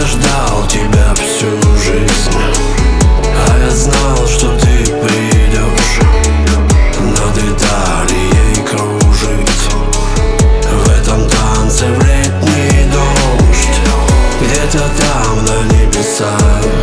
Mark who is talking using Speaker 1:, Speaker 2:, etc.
Speaker 1: ждал тебя всю жизнь, а я знал, что ты придешь. Над Италией кружить в этом танце в летний дождь. Где-то там на небесах